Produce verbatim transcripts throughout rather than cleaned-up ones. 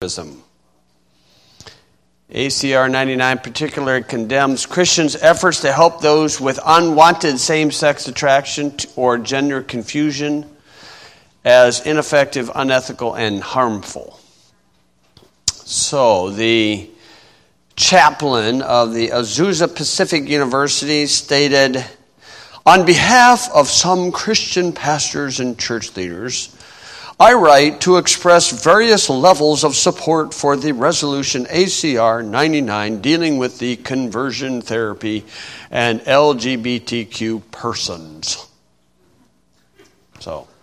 A C R ninety-nine particularly condemns Christians' efforts to help those with unwanted same-sex attraction or gender confusion as ineffective, unethical, and harmful. So, the chaplain of the Azusa Pacific University stated, "On behalf of some Christian pastors and church leaders, I write to express various levels of support for the resolution A C R ninety-nine dealing with the conversion therapy and L G B T Q persons." So,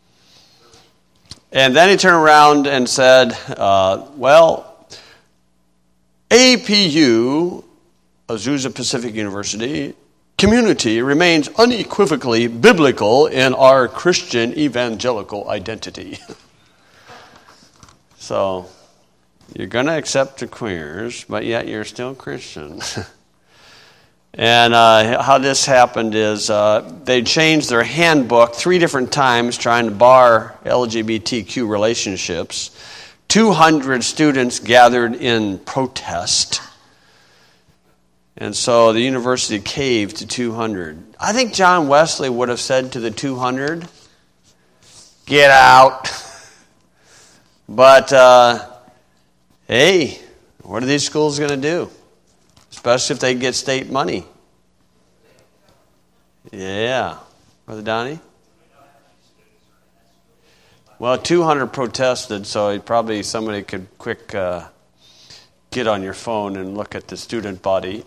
and then he turned around and said, uh, well, A P U, Azusa Pacific University, community remains unequivocally biblical in our Christian evangelical identity. So, you're going to accept the queers, but yet you're still Christian. And uh, how this happened is uh, they changed their handbook three different times trying to bar L G B T Q relationships. two hundred students gathered in protest. And so the university caved to two hundred. I think John Wesley would have said to the two hundred, "Get out." But, uh, hey, what are these schools going to do? Especially if they get state money. Yeah. Brother Donnie? Well, two hundred protested, so probably somebody could quick... Uh, get on your phone and look at the student body.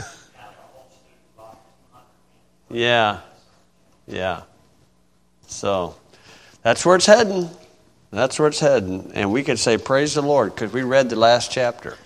yeah. Yeah. So, that's where it's heading. That's where it's heading. And we could say, praise the Lord, because we read the last chapter.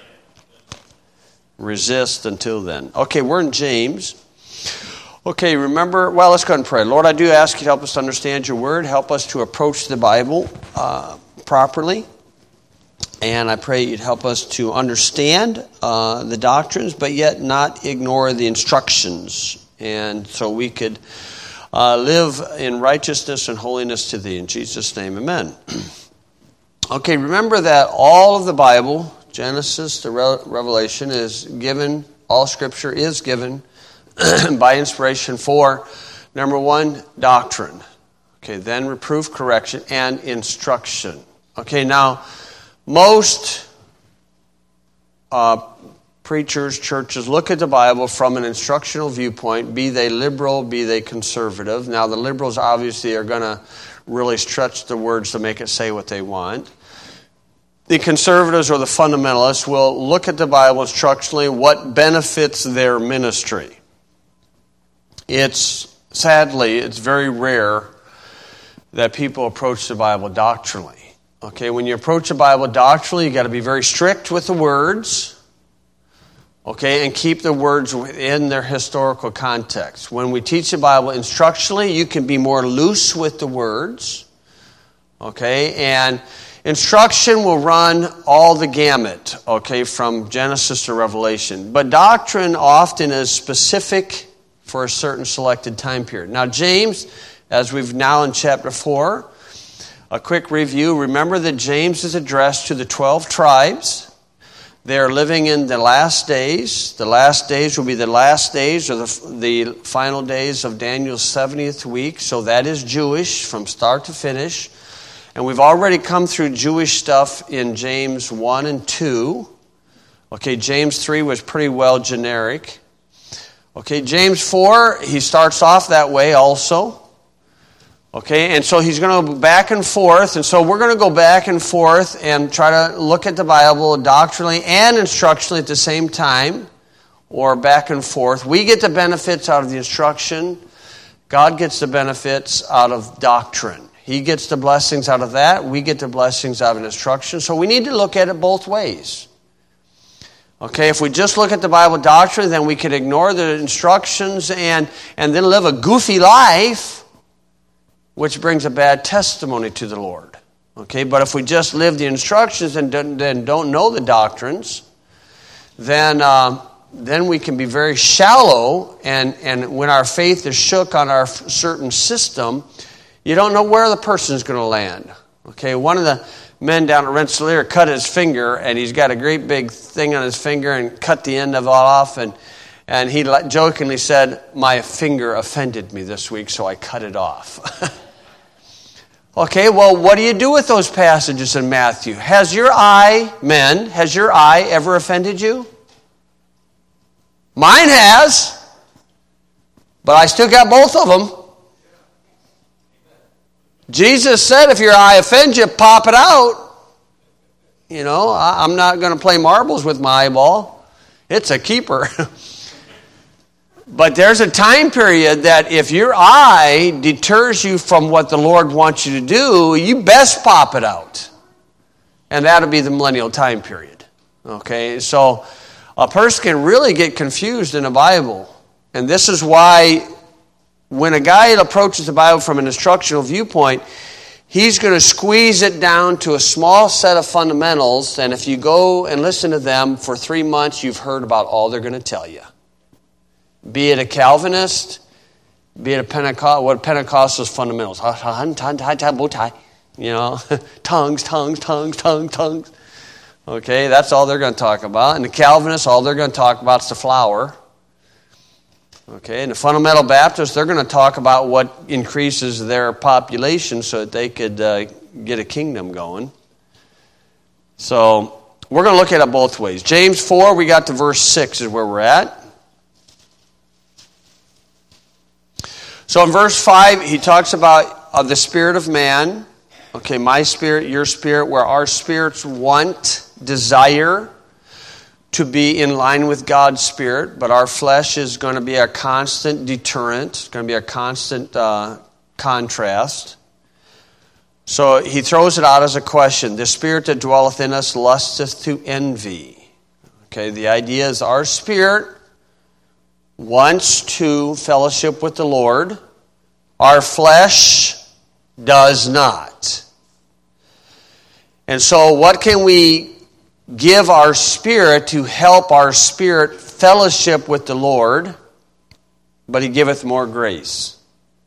Resist until then. Okay, we're in James. Okay, remember, well, let's go ahead and pray. Lord, I do ask you to help us to understand your word. Help us to approach the Bible uh, properly. And I pray you'd help us to understand uh, the doctrines, but yet not ignore the instructions. And so we could uh, live in righteousness and holiness to thee. In Jesus' name, amen. Okay, remember that all of the Bible, Genesis to Re- Revelation, is given, all Scripture is given by inspiration for, number one, doctrine. Okay, then reproof, correction, and instruction. Okay, now... Most uh, preachers, churches look at the Bible from an instructional viewpoint, be they liberal, be they conservative. Now, the liberals obviously are going to really stretch the words to make it say what they want. The conservatives or the fundamentalists will look at the Bible instructionally, what benefits their ministry. It's, sadly, it's very rare that people approach the Bible doctrinally. Okay, when you approach the Bible doctrinally, you got to be very strict with the words, okay, and keep the words within their historical context. When we teach the Bible instructionally, you can be more loose with the words, okay, and instruction will run all the gamut, okay, from Genesis to Revelation. But doctrine often is specific for a certain selected time period. Now, James, as we've now in chapter four, a quick review. Remember that James is addressed to the twelve tribes. They are living in the last days. The last days will be the last days or the, the final days of Daniel's seventieth week. So that is Jewish from start to finish. And we've already come through Jewish stuff in James one and two. Okay, James three was pretty well generic. Okay, James four, he starts off that way also. Okay, and so he's going to go back and forth, and so we're going to go back and forth and try to look at the Bible doctrinally and instructionally at the same time, or back and forth. We get the benefits out of the instruction. God gets the benefits out of doctrine. He gets the blessings out of that. We get the blessings out of instruction. So we need to look at it both ways. Okay, if we just look at the Bible doctrine, then we could ignore the instructions and, and then live a goofy life, which brings a bad testimony to the Lord. Okay, but if we just live the instructions and don't, then don't know the doctrines, then uh, then we can be very shallow, and, and when our faith is shook on our certain system, you don't know where the person is going to land. Okay, one of the men down at Rensselaer cut his finger, and he's got a great big thing on his finger and cut the end of it off, and and he jokingly said, "My finger offended me this week, so I cut it off." Okay, well, what do you do with those passages in Matthew? Has your eye, men, has your eye ever offended you? Mine has, but I still got both of them. Jesus said if your eye offends you, pop it out. You know, I'm not going to play marbles with my eyeball. It's a keeper. But there's a time period that if your eye deters you from what the Lord wants you to do, you best pop it out. And that'll be the millennial time period. Okay, so a person can really get confused in the Bible. And this is why when a guy approaches the Bible from an instructional viewpoint, he's going to squeeze it down to a small set of fundamentals. And if you go and listen to them for three months, you've heard about all they're going to tell you. Be it a Calvinist, be it a Pentecost, what Pentecostal's fundamentals. You know, tongues, tongues, tongues, tongues, tongues. Okay, that's all they're going to talk about. And the Calvinists, all they're going to talk about is the flower. Okay, and the fundamental Baptists, they're going to talk about what increases their population so that they could uh, get a kingdom going. So we're going to look at it both ways. James four, we got to verse six is where we're at. So in verse five, he talks about uh, the spirit of man. Okay, my spirit, your spirit, where our spirits want, desire to be in line with God's spirit, but our flesh is going to be a constant deterrent. It's going to be a constant uh, contrast. So he throws it out as a question. The spirit that dwelleth in us lusteth to envy. Okay, the idea is our spirit wants to fellowship with the Lord. Our flesh does not. And so what can we give our spirit to help our spirit fellowship with the Lord? But he giveth more grace.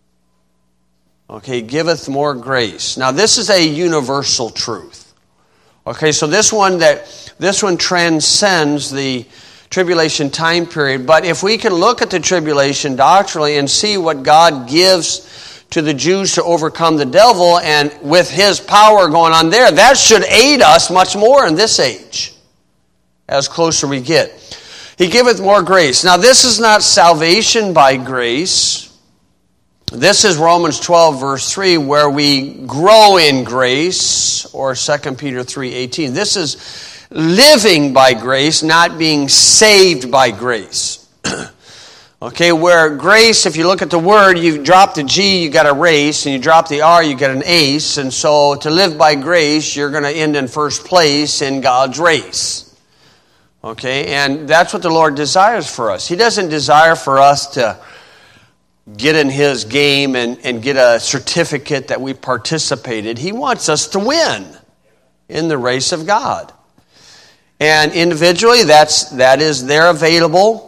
Okay, giveth more grace. Now this is a universal truth. Okay, so this one that this one transcends the tribulation time period. But if we can look at the tribulation doctrinally and see what God gives to the Jews to overcome the devil, and with his power going on there, that should aid us much more in this age as closer we get. He giveth more grace. Now this is not salvation by grace. This is Romans twelve verse three, where we grow in grace, or Second Peter three eighteen. This is living by grace, not being saved by grace. Okay, where grace, if you look at the word, you drop the G, you got a race, and you drop the R, you get an ace. And so to live by grace, you're going to end in first place in God's race. Okay, and that's what the Lord desires for us. He doesn't desire for us to get in his game and, and get a certificate that we participated. He wants us to win in the race of God. And individually, that's that is there available.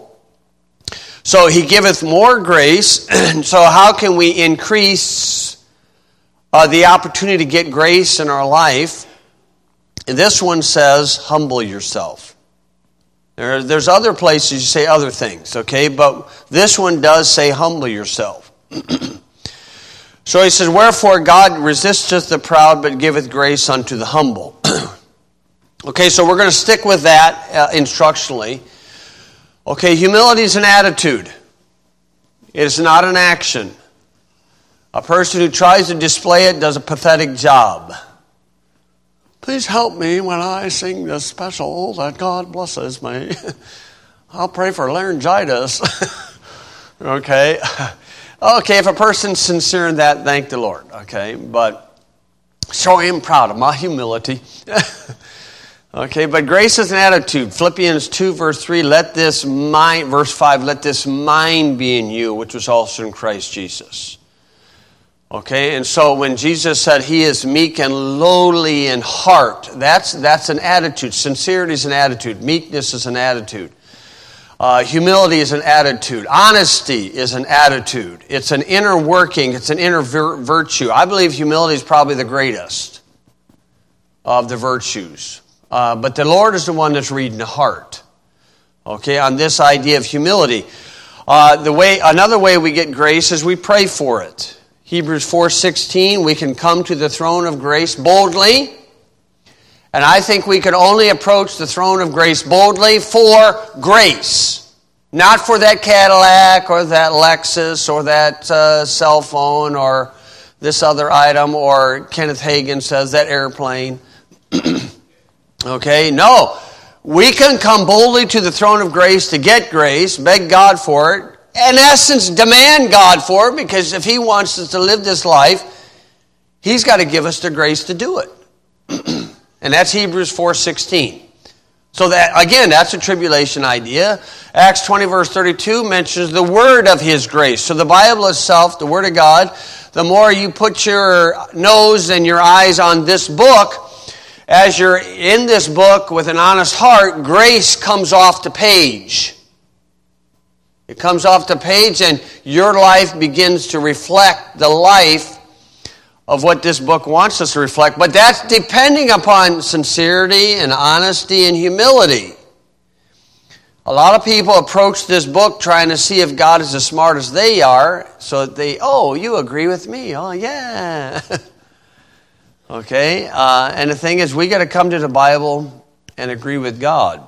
So he giveth more grace. So how can we increase uh, the opportunity to get grace in our life? And this one says, humble yourself. There, there's other places you say other things, okay? But this one does say humble yourself. So he says, wherefore God resisteth the proud, but giveth grace unto the humble. Okay, so we're going to stick with that uh, instructionally. Okay, humility is an attitude. It is not an action. A person who tries to display it does a pathetic job. Please help me when I sing this special that God blesses me. I'll pray for laryngitis. Okay. Okay, if a person's sincere in that, thank the Lord. Okay, but so I am proud of my humility. Okay, but grace is an attitude. Philippians two, verse three, let this mind, verse five, let this mind be in you, which was also in Christ Jesus. Okay, and so when Jesus said he is meek and lowly in heart, that's that's an attitude. Sincerity is an attitude. Meekness is an attitude. Uh, humility is an attitude. Honesty is an attitude. It's an inner working. It's an inner vir- virtue. I believe humility is probably the greatest. of the virtues. Uh, but the Lord is the one that's reading the heart. Okay, on this idea of humility. Uh, the way, another way we get grace is we pray for it. Hebrews four sixteen, we can come to the throne of grace boldly. And I think we can only approach the throne of grace boldly for grace. Not for that Cadillac or that Lexus or that uh, cell phone or this other item, or Kenneth Hagin says that airplane. Okay, no. We can come boldly to the throne of grace to get grace, beg God for it, in essence demand God for it, because if He wants us to live this life, He's got to give us the grace to do it. And that's Hebrews four sixteen. So that, again, that's a tribulation idea. Acts twenty verse thirty-two mentions the word of His grace. So the Bible itself, the Word of God, the more you put your nose and your eyes on this book, as you're in this book with an honest heart, grace comes off the page. It comes off the page and your life begins to reflect the life of what this book wants us to reflect. But that's depending upon sincerity and honesty and humility. A lot of people approach this book trying to see if God is as smart as they are, so that they, oh, you agree with me? Oh, yeah. Okay? Uh, and the thing is, we got to come to the Bible and agree with God.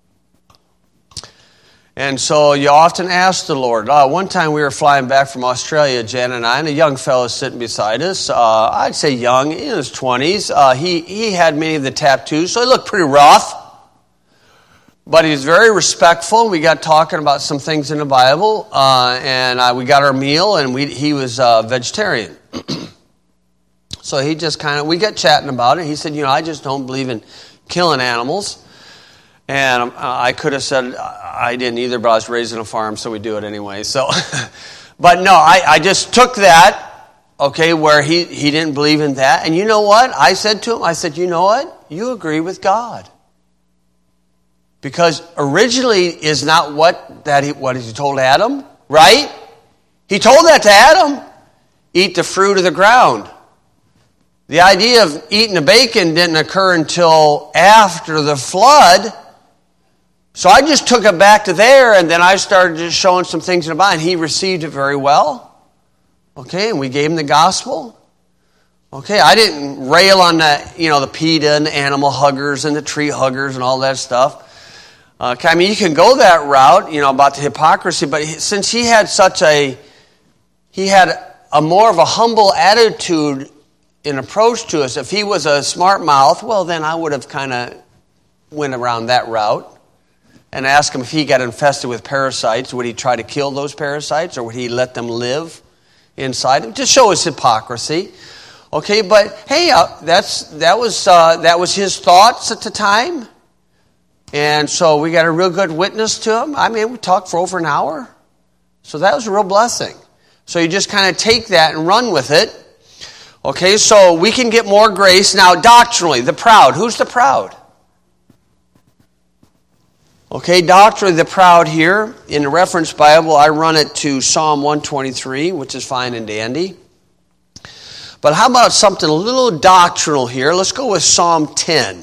And so you often ask the Lord. Uh, one time we were flying back from Australia, Jan and I, and a young fellow sitting beside us. Uh, I'd say young, in his twenties. Uh, he, he had many of the tattoos, so he looked pretty rough. But he was very respectful. We got talking about some things in the Bible, uh, and uh, we got our meal, and we, he was uh, vegetarian. So he just kind of, we got chatting about it. He said, you know, I just don't believe in killing animals. And uh, I could have said I didn't either, but I was raised on a farm, so we do it anyway. So, but no, I, I just took that, okay, where he, he didn't believe in that. And you know what? I said to him, I said, you know what? You agree with God. Because originally is not what that he, what he told Adam, right? He told that to Adam, eat the fruit of the ground. The idea of eating the bacon didn't occur until after the flood. So I just took it back to there, and then I started just showing some things in the Bible, and he received it very well. Okay, and we gave him the gospel. Okay, I didn't rail on the, you know, the PETA and the animal huggers and the tree huggers and all that stuff. Uh, I mean, you can go that route, you know, about the hypocrisy, but he, since he had such a, he had a more of a humble attitude in approach to us. If he was a smart mouth, well, then I would have kind of went around that route and asked him if he got infested with parasites. Would he try to kill those parasites, or would he let them live inside him? Just show his hypocrisy. Okay, but hey, uh, that's that was uh, that was his thoughts at the time. And so we got a real good witness to him. I mean, we talked for over an hour. So that was a real blessing. So you just kind of take that and run with it. Okay, so we can get more grace. Now, doctrinally, the proud. Who's the proud? Okay, doctrinally, the proud here. In the reference Bible, I run it to Psalm one twenty-three, which is fine and dandy. But how about something a little doctrinal here? Let's go with Psalm ten.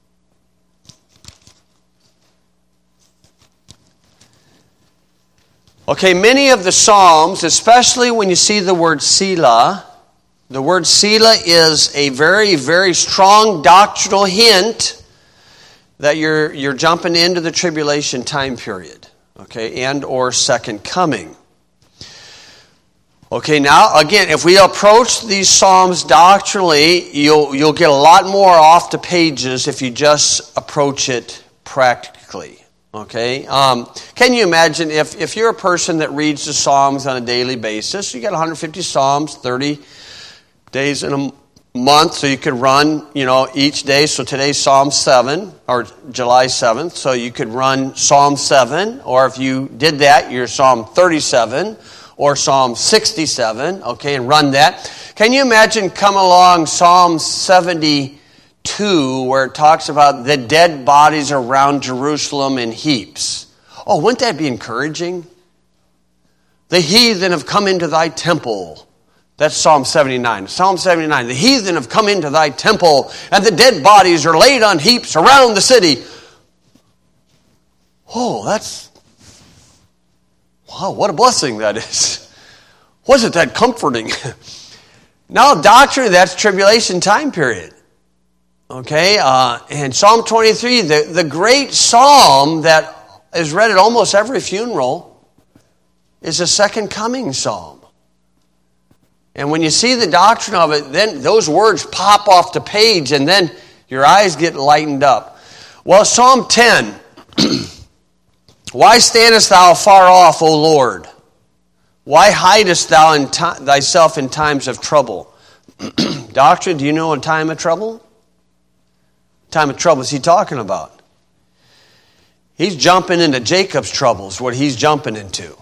Okay, many of the Psalms, especially when you see the word Selah, the word Selah is a very, very strong doctrinal hint that you're you're jumping into the tribulation time period, okay, and or second coming. Okay, now again, if we approach these Psalms doctrinally, you'll you'll get a lot more off the pages if you just approach it practically. Okay, um, can you imagine if, if you're a person that reads the Psalms on a daily basis, you got one hundred fifty Psalms, thirty days in a month, so you could run, you know, each day. So today's Psalm seven, or July seventh, so you could run Psalm seven, or if you did that, you're Psalm thirty-seven, or Psalm sixty-seven, okay, and run that. Can you imagine come along Psalm seventy-two, where it talks about the dead bodies around Jerusalem in heaps? Oh, wouldn't that be encouraging? The heathen have come into thy temple. That's Psalm seventy-nine. Psalm seventy-nine. The heathen have come into thy temple, and the dead bodies are laid on heaps around the city. Oh, that's, wow, what a blessing that is. Wasn't that comforting? Now, doctrine, that's tribulation time period. Okay, uh, and Psalm twenty-three, the, the great psalm that is read at almost every funeral, is a second coming psalm. And when you see the doctrine of it, then those words pop off the page, and then your eyes get lightened up. Well, Psalm ten, why standest thou far off, O Lord? Why hidest thou in t- thyself in times of trouble? Doctrine, do you know a time of trouble? Time of trouble is he talking about? He's jumping into Jacob's troubles, what he's jumping into.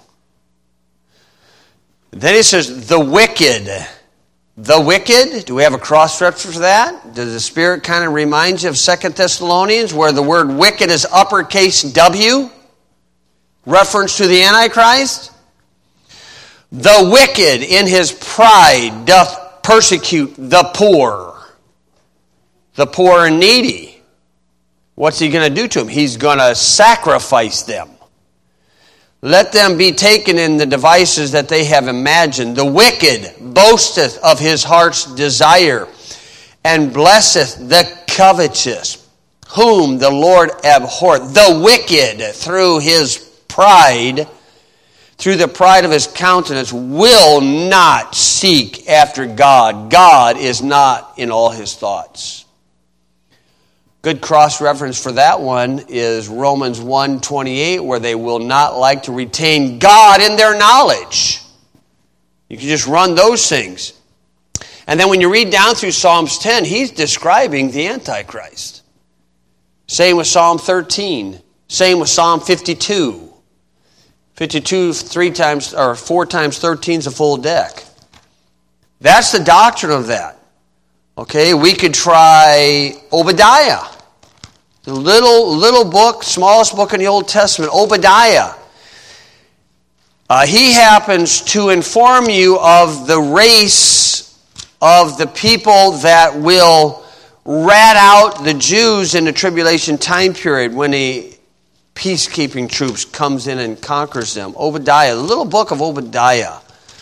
Then he says, the wicked. The wicked, do we have a cross-reference for that? Does the Spirit kind of remind you of Second Thessalonians, where the word wicked is uppercase W? Reference to the Antichrist? The wicked in his pride doth persecute the poor. The poor and needy. What's he going to do to them? He's going to sacrifice them. Let them be taken in the devices that they have imagined. The wicked boasteth of his heart's desire, and blesseth the covetous, whom the Lord abhorreth. The wicked, through his pride, through the pride of his countenance, will not seek after God. God is not in all his thoughts. Good cross-reference for that one is Romans one twenty-eight, where they will not like to retain God in their knowledge. You can just run those things. And then when you read down through Psalms ten, he's describing the Antichrist. Same with Psalm thirteen. Same with Psalm fifty-two. fifty-two, three times, or four times thirteen is a full deck. That's the doctrine of that. Okay, we could try Obadiah. The little, little book, smallest book in the Old Testament, Obadiah. Uh, he happens to inform you of the race of the people that will rat out the Jews in the tribulation time period when the peacekeeping troops comes in and conquers them. Obadiah, the little book of Obadiah.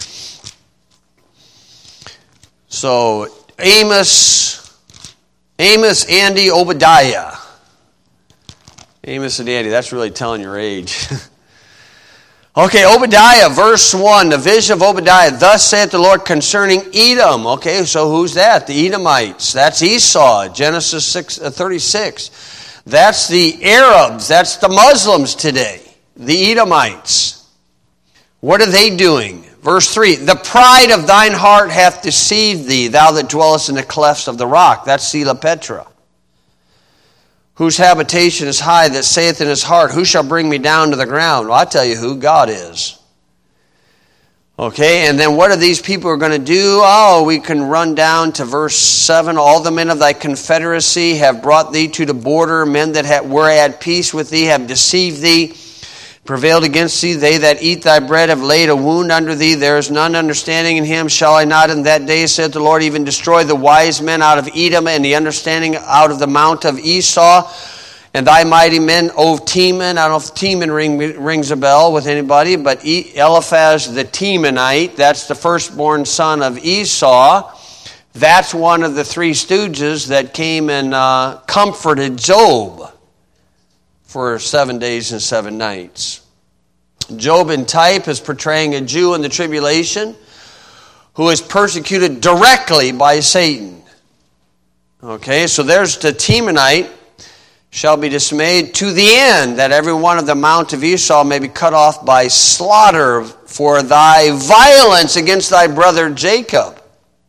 So, Amos, Amos, Andy, Obadiah. Amos and Andy, that's really telling your age. Okay, Obadiah, verse one, the vision of Obadiah. Thus saith the Lord concerning Edom. Okay, so who's that? The Edomites. That's Esau, Genesis six, uh, thirty-six. That's the Arabs. That's the Muslims today. The Edomites. What are they doing? Verse three, the pride of thine heart hath deceived thee, thou that dwellest in the clefts of the rock. That's Sela Petra. Whose habitation is high, that saith in his heart, who shall bring me down to the ground? Well, I tell you who, God is. Okay, and then what are these people are going to do? Oh, we can run down to verse seven. All the men of thy confederacy have brought thee to the border. Men that were at peace with thee have deceived thee, prevailed against thee. They that eat thy bread have laid a wound under thee. There is none understanding in him. Shall I not in that day, saith the Lord, even destroy the wise men out of Edom, and the understanding out of the mount of Esau, and thy mighty men, O Teman? I don't know if Teman ring, rings a bell with anybody, but Eliphaz the Temanite, that's the firstborn son of Esau. That's one of the three stooges that came and uh, comforted Job for seven days and seven nights. Job in type is portraying a Jew in the tribulation who is persecuted directly by Satan. Okay, so there's the Temanite shall be dismayed to the end, that every one of the mount of Esau may be cut off by slaughter for thy violence against thy brother Jacob.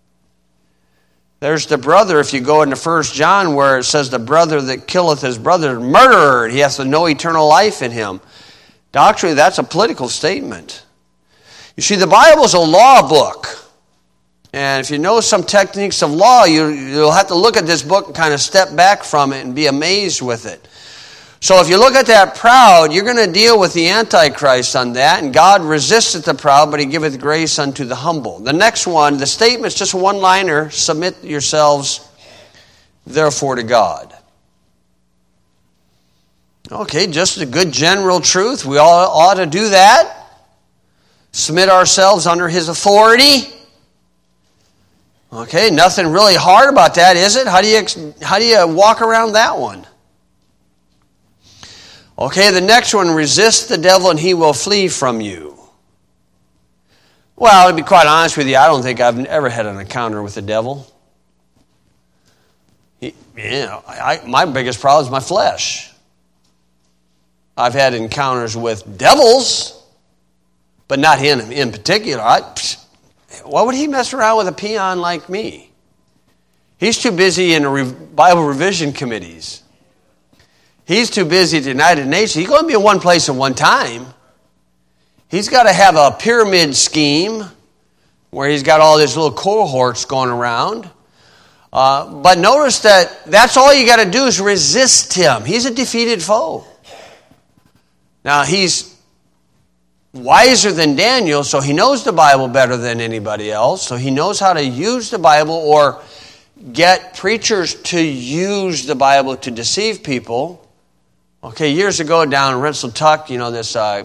There's the brother, if you go into First John, where it says the brother that killeth his brother, murderer, he has to know eternal life in him. Doctrinally, that's a political statement. You see, the Bible's a law book. And if you know some techniques of law, you, you'll have to look at this book and kind of step back from it and be amazed with it. So if you look at that proud, you're going to deal with the Antichrist on that, and God resisteth the proud, but he giveth grace unto the humble. The next one, the statement's just a one-liner, submit yourselves therefore to God. Okay, just a good general truth. We all ought to do that. Submit ourselves under his authority. Okay, nothing really hard about that, is it? How do you, how do you walk around that one? Okay, the next one, resist the devil and he will flee from you. Well, to be quite honest with you, I don't think I've ever had an encounter with the devil. He, you know, I, my biggest problem is my flesh. I've had encounters with devils, but not him in particular. I, why would he mess around with a peon like me? He's too busy in the Bible revision committees. He's too busy at the United Nations. He's going to be in one place at one time. He's got to have a pyramid scheme where he's got all these little cohorts going around. Uh, but notice that that's all you got to do is resist him. He's a defeated foe. Now, he's wiser than Daniel, so he knows the Bible better than anybody else. So he knows how to use the Bible or get preachers to use the Bible to deceive people. Okay, years ago down in Rensselaer, you know, this uh,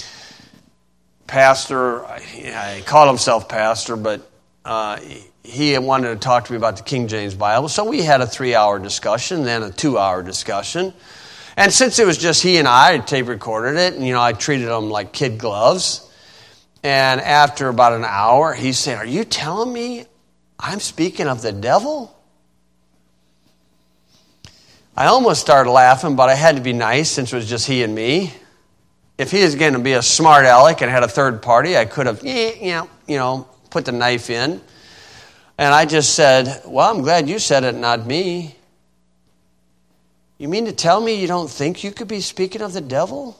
pastor, he called himself pastor, but uh, he wanted to talk to me about the King James Bible. So we had a three-hour discussion, then a two-hour discussion. And since it was just he and I, I tape recorded it, and, you know, I treated him like kid gloves. And after about an hour, he said, "Are you telling me I'm speaking of the devil?" I almost started laughing, but I had to be nice since it was just he and me. If he was going to be a smart aleck and had a third party, I could have, eh, you know, put the knife in. And I just said, "Well, I'm glad you said it, not me. You mean to tell me you don't think you could be speaking of the devil?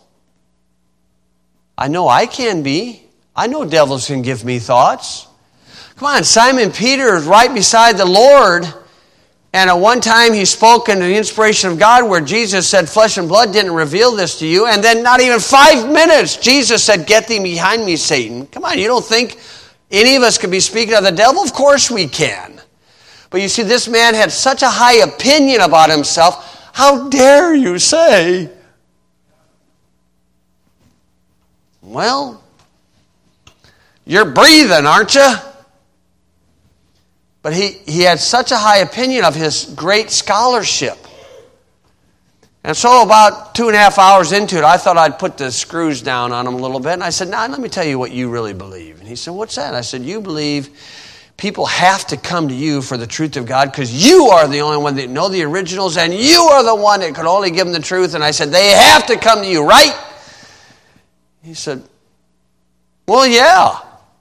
I know I can be. I know devils can give me thoughts. Come on, Simon Peter is right beside the Lord. And at one time he spoke under the inspiration of God where Jesus said, flesh and blood didn't reveal this to you. And then not even five minutes, Jesus said, get thee behind me, Satan. Come on, you don't think any of us could be speaking of the devil? Of course we can. But you see, this man had such a high opinion about himself. How dare you say? Well, you're breathing, aren't you? But he, he had such a high opinion of his great scholarship. And so about two and a half hours into it, I thought I'd put the screws down on him a little bit. And I said, now, let me tell you what you really believe. And he said, what's that? I said, you believe people have to come to you for the truth of God because you are the only one that know the originals and you are the one that could only give them the truth. And I said, they have to come to you, right? He said, well, yeah.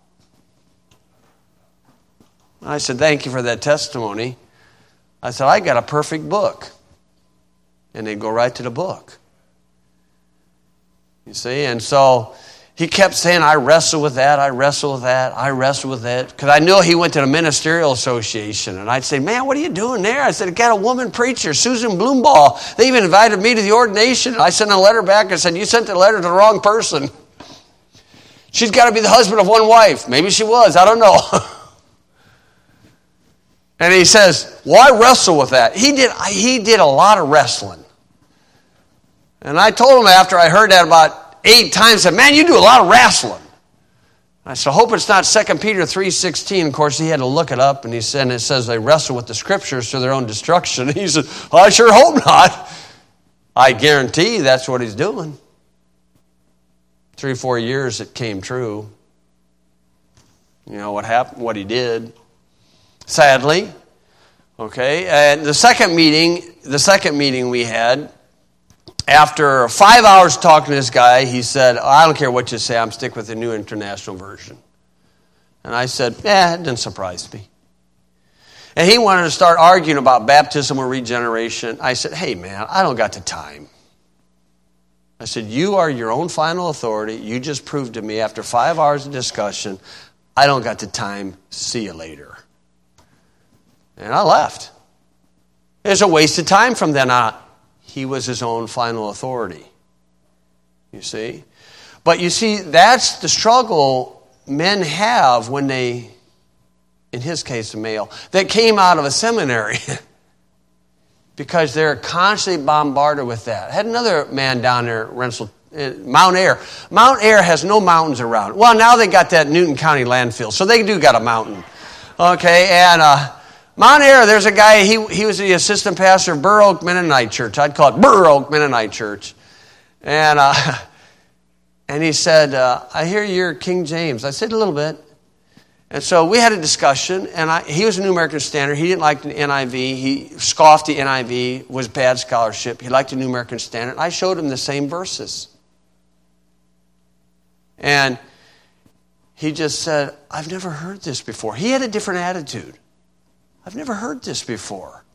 I said, thank you for that testimony. I said, I got a perfect book. And they'd go right to the book. You see? And so he kept saying, I wrestle with that, I wrestle with that, I wrestle with that. Because I knew he went to the Ministerial Association. And I'd say, man, what are you doing there? I said, I got a woman preacher, Susan Bloombaugh. They even invited me to the ordination. And I sent a letter back and said, you sent the letter to the wrong person. She's got to be the husband of one wife. Maybe she was, I don't know. And he says, well, I wrestle with that. He did, he did a lot of wrestling. And I told him after I heard that about eight times, I said, man, you do a lot of wrestling. I said, I hope it's not Second Peter three sixteen. Of course, he had to look it up, and he said, and it says they wrestle with the scriptures to their own destruction. And he said, well, I sure hope not. I guarantee that's what he's doing. Three, four years it came true. You know what happened, what he did. Sadly, okay, and the second meeting, the second meeting we had, after five hours talking to this guy, he said, oh, I don't care what you say, I'm stick with the New International Version. And I said, yeah, it didn't surprise me. And he wanted to start arguing about baptism or regeneration. I said, hey man, I don't got the time. I said, you are your own final authority. You just proved to me after five hours of discussion, I don't got the time. See you later. And I left. It was a waste of time from then on. he was his own final authority. You see? But you see, that's the struggle men have when they, in his case, a male, that came out of a seminary. Because they're constantly bombarded with that. I had another man down there, Rensselaer, Mount Ayr. Mount Ayr has no mountains around. Well, now they got that Newton County landfill, so they do got a mountain. Okay, and uh, Mount Ayr, there's a guy, he he was the assistant pastor of Burr Oak Mennonite Church. I'd call it Burr Oak Mennonite Church. And uh, and he said, uh, I hear you're King James. I said, a little bit. And so we had a discussion, and I, he was a New American Standard. He didn't like the N I V. He scoffed the N I V, was bad scholarship. He liked the New American Standard. I showed him the same verses. And he just said, I've never heard this before. He had a different attitude. I've never heard this before.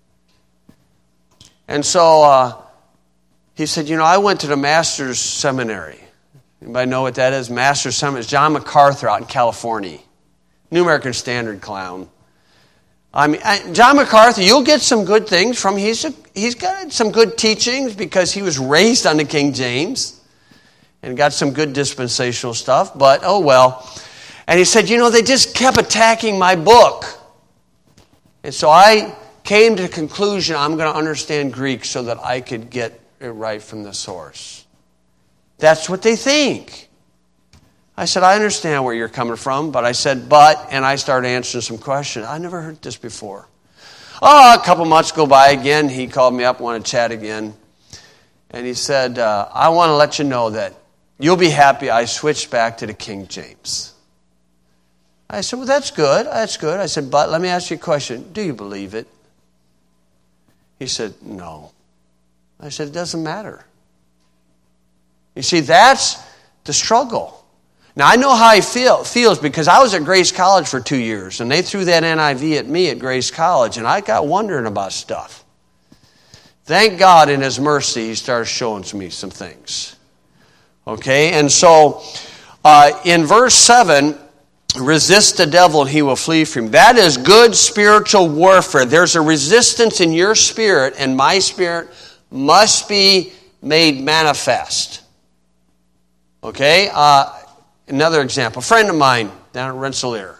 And so uh, he said, you know, I went to the Master's Seminary. Anybody know what that is? Master's Seminary. It's John MacArthur out in California. New American Standard clown. I mean, John MacArthur, you'll get some good things from him. He's, a, he's got some good teachings because he was raised on the King James and got some good dispensational stuff, but oh well. And he said, you know, they just kept attacking my book. And so I came to the conclusion I'm going to understand Greek so that I could get it right from the source. That's what they think. I said, I understand where you're coming from, but I said, but, and I started answering some questions. I never heard this before. Oh, a couple months go by again. He called me up, wanted to chat again. And he said, uh, I want to let you know that you'll be happy I switched back to the King James. I said, well, that's good. That's good. I said, but let me ask you a question. Do you believe it? He said, no. I said, it doesn't matter. You see, that's the struggle. Now, I know how he feel, feels because I was at Grace College for two years, and they threw that N I V at me at Grace College, and I got wondering about stuff. Thank God in His mercy, He started showing me some things. Okay, and so uh, in verse seven, resist the devil and he will flee from you. That is good spiritual warfare. There's a resistance in your spirit, and my spirit must be made manifest. Okay, uh, another example. A friend of mine down at Rensselaer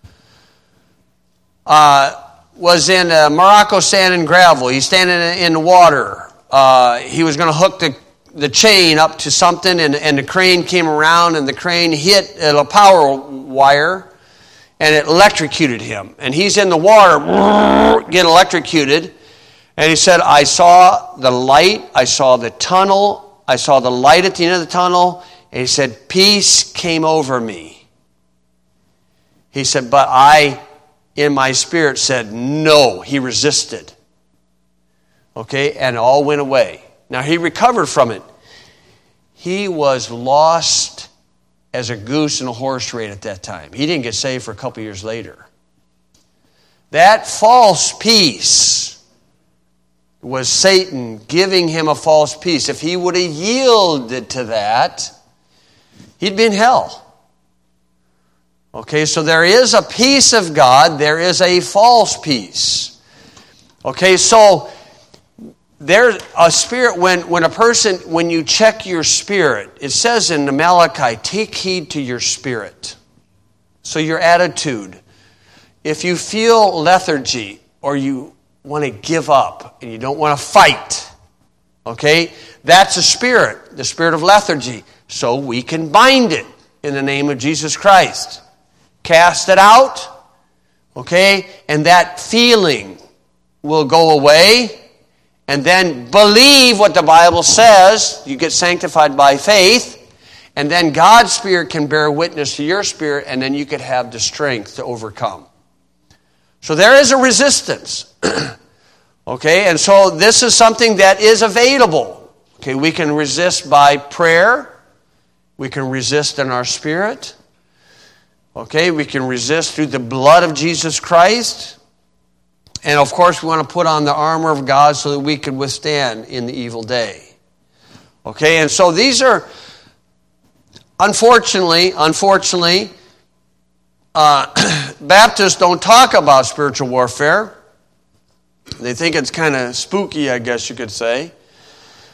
uh, was in uh, Morocco sand and gravel. He's standing in, in the water. Uh, he was going to hook the, the chain up to something, and, and the crane came around, and the crane hit a power wire, and it electrocuted him. And he's in the water, get electrocuted. And he said, I saw the light, I saw the tunnel, I saw the light at the end of the tunnel, and he said, peace came over me. He said, but I, in my spirit, said no. He resisted. Okay, and it all went away. Now, he recovered from it. He was lost as a goose in a horse race at that time. He didn't get saved for a couple years later. That false peace was Satan giving him a false peace. If he would have yielded to that, he'd be in hell. Okay, so there is a peace of God. There is a false peace. Okay, so there's a spirit, when, when a person, when you check your spirit, it says in the Malachi, take heed to your spirit. So your attitude. If you feel lethargy or you want to give up and you don't want to fight, okay, that's a spirit, the spirit of lethargy. So we can bind it in the name of Jesus Christ. Cast it out, okay, and that feeling will go away. And then believe what the Bible says. You get sanctified by faith. And then God's Spirit can bear witness to your spirit, and then you could have the strength to overcome. So there is a resistance. Okay, and so this is something that is available. Okay, we can resist by prayer. We can resist in our spirit. Okay, we can resist through the blood of Jesus Christ. And of course, we want to put on the armor of God so that we can withstand in the evil day. Okay, and so these are, unfortunately, unfortunately, uh, Baptists don't talk about spiritual warfare. They think it's kind of spooky, I guess you could say.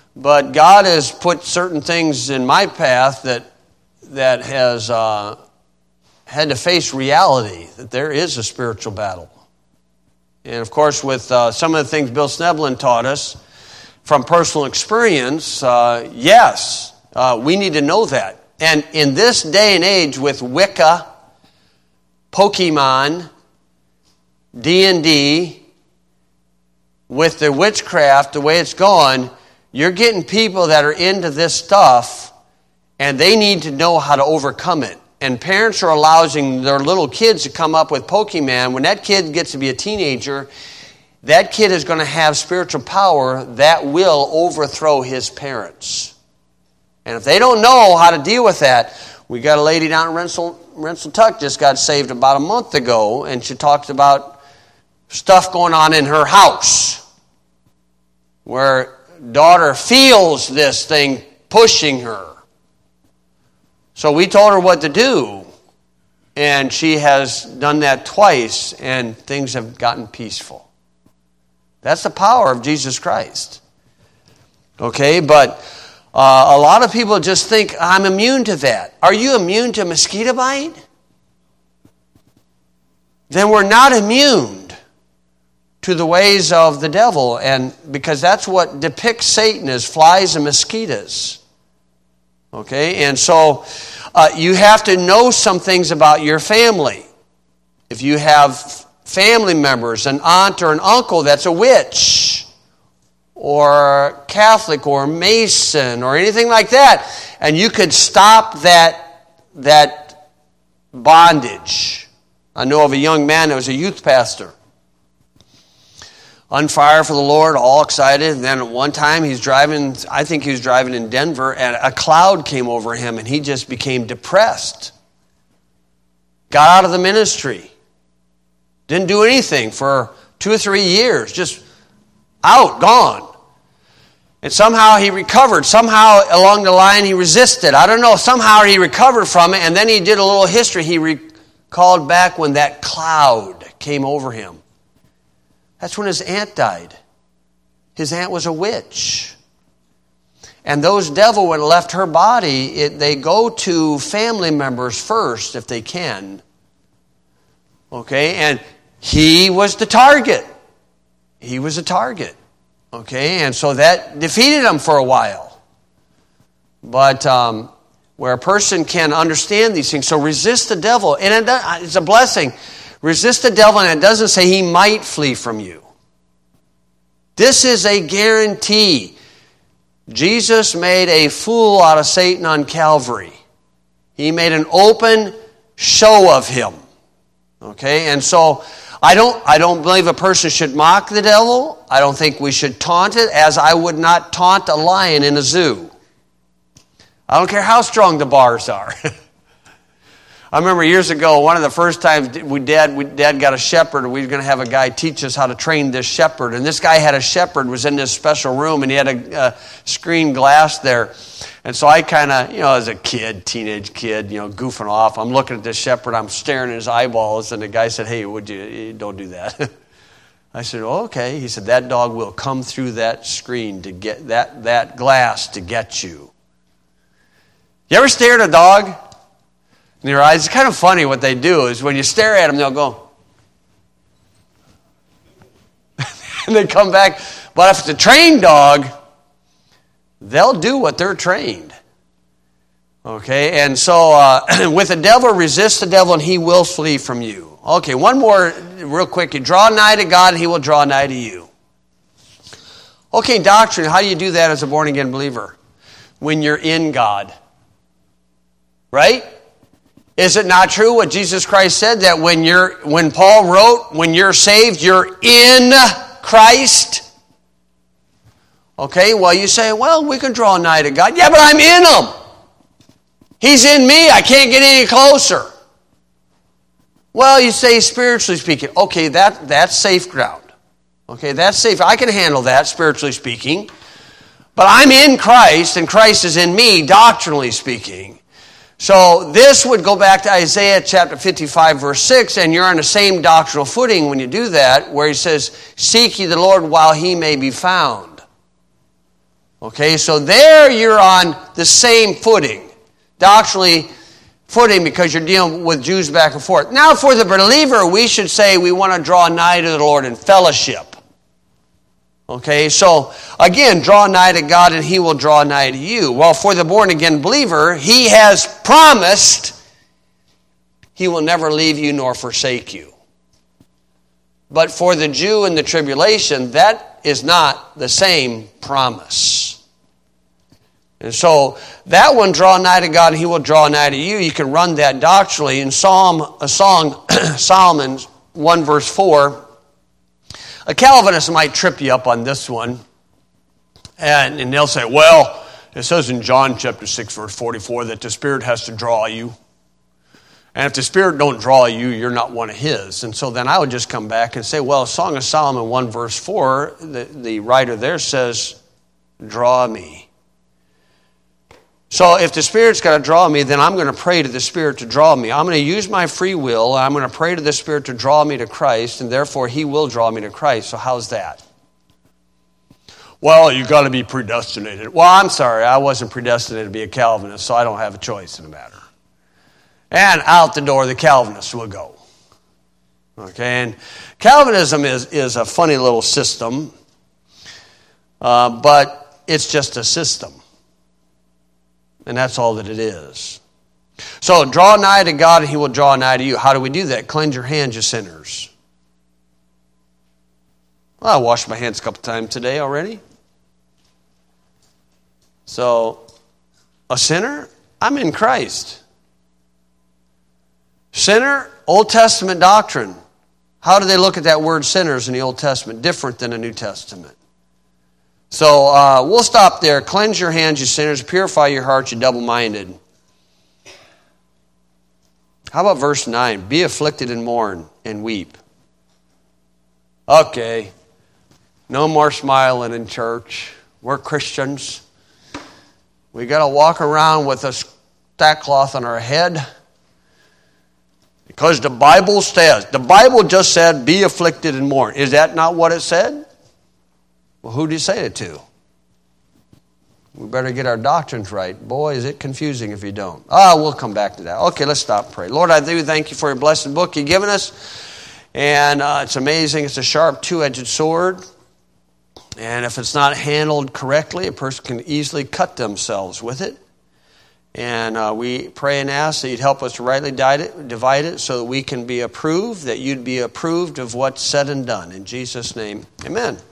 But God has put certain things in my path that that has uh, had to face reality, that there is a spiritual battle. And of course, with uh, some of the things Bill Sneblin taught us from personal experience, uh, yes, uh, we need to know that. And in this day and age with Wicca, Pokemon, D and D, with the witchcraft, the way it's going, you're getting people that are into this stuff, and they need to know how to overcome it. And parents are allowing their little kids to come up with Pokemon. When that kid gets to be a teenager, that kid is going to have spiritual power that will overthrow his parents. And if they don't know how to deal with that, we got a lady down in Rensselaer, Rensselaer Tuck just got saved about a month ago, and she talked about stuff going on in her house where daughter feels this thing pushing her. So we told her what to do, and she has done that twice, and things have gotten peaceful. That's the power of Jesus Christ. Okay, but uh, a lot of people just think, I'm immune to that. Are you immune to mosquito bite? Then we're not immune to the ways of the devil, and because that's what depicts Satan as flies and mosquitoes. Okay, and so uh, you have to know some things about your family. If you have family members, an aunt or an uncle that's a witch, or Catholic, or Mason, or anything like that, and you could stop that, that bondage. I know of a young man that was a youth pastor, on fire for the Lord, all excited. And then at one time he's driving, I think he was driving in Denver, and a cloud came over him, and he just became depressed. Got out of the ministry. Didn't do anything for two or three years. Just out, gone. And somehow he recovered. Somehow along the line he resisted. I don't know. Somehow he recovered from it, and then he did a little history. He recalled back when that cloud came over him. That's when his aunt died. His aunt was a witch. And those devil, when left her body, it, they go to family members first, if they can. Okay, and he was the target. He was a target. Okay, and so that defeated him for a while. But um, where a person can understand these things, so resist the devil. And it, it's a blessing. Resist the devil, and it doesn't say he might flee from you. This is a guarantee. Jesus made a fool out of Satan on Calvary. He made an open show of him. Okay, and so I don't, I don't believe a person should mock the devil. I don't think we should taunt it, as I would not taunt a lion in a zoo. I don't care how strong the bars are. I remember years ago, one of the first times we dad, we, dad got a shepherd, and we were going to have a guy teach us how to train this shepherd. And this guy had a shepherd, was in this special room, and he had a, a screen glass there. And so I kind of, you know, as a kid, teenage kid, you know, goofing off, I'm looking at this shepherd, I'm staring at his eyeballs, and the guy said, hey, would you, don't do that. I said, oh, okay. He said, that dog will come through that screen to get, that, that glass to get you. You ever stare at a dog in your eyes? It's kind of funny what they do is when you stare at them, they'll go. And they come back. But if it's a trained dog, they'll do what they're trained. Okay, and so uh, with the devil, resist the devil and he will flee from you. Okay, one more real quick. You draw nigh to God and he will draw nigh to you. Okay, doctrine, how do you do that as a born-again believer? When you're in God. Right? Is it not true what Jesus Christ said, that when you're, when Paul wrote, when you're saved, you're in Christ? Okay, well you say, well, we can draw nigh to God. Yeah, but I'm in Him. He's in me. I can't get any closer. Well, you say spiritually speaking. Okay, that, that's safe ground. Okay, that's safe. I can handle that, spiritually speaking. But I'm in Christ, and Christ is in me, doctrinally speaking. So this would go back to Isaiah chapter fifty-five, verse six, and you're on the same doctrinal footing when you do that, where he says, seek ye the Lord while he may be found. Okay, so there you're on the same footing. Doctrinally footing, because you're dealing with Jews back and forth. Now for the believer, we should say we want to draw nigh to the Lord in fellowship. Okay, so again, draw nigh to God and He will draw nigh to you. Well, for the born-again believer, He has promised He will never leave you nor forsake you. But for the Jew in the tribulation, that is not the same promise. And so that one, draw nigh to God and He will draw nigh to you. You can run that doctrinally in Psalm, a song, Solomon one verse four. A Calvinist might trip you up on this one, and, and they'll say, well, it says in John chapter six, verse forty-four, that the Spirit has to draw you. And if the Spirit don't draw you, you're not one of His. And so then I would just come back and say, well, Song of Solomon one, verse four, the, the writer there says, draw me. So if the Spirit's got to draw me, then I'm going to pray to the Spirit to draw me. I'm going to use my free will. I'm going to pray to the Spirit to draw me to Christ, and therefore He will draw me to Christ. So how's that? Well, you've got to be predestinated. Well, I'm sorry, I wasn't predestinated to be a Calvinist, so I don't have a choice in the matter. And out the door the Calvinists will go. Okay, and Calvinism is, is a funny little system, uh, but it's just a system. And that's all that it is. So draw nigh to God and He will draw nigh to you. How do we do that? Cleanse your hands, you sinners. Well, I washed my hands a couple times today already. So, a sinner? I'm in Christ. Sinner, Old Testament doctrine. How do they look at that word sinners in the Old Testament? Different than the New Testament. So uh, we'll stop there. Cleanse your hands, you sinners. Purify your hearts, you double-minded. How about verse nine? Be afflicted and mourn and weep. Okay. No more smiling in church. We're Christians. We got to walk around with a sackcloth on our head. Because the Bible says, the Bible just said, be afflicted and mourn. Is that not what it said? Well, who did he say it to? We better get our doctrines right. Boy, is it confusing if you don't. Ah, oh, we'll come back to that. Okay, let's stop and pray. Lord, I do thank You for Your blessed book You've given us. And uh, it's amazing. It's a sharp two-edged sword. And if it's not handled correctly, a person can easily cut themselves with it. And uh, we pray and ask that You'd help us to rightly divide it, divide it so that we can be approved, that You'd be approved of what's said and done. In Jesus' name, amen.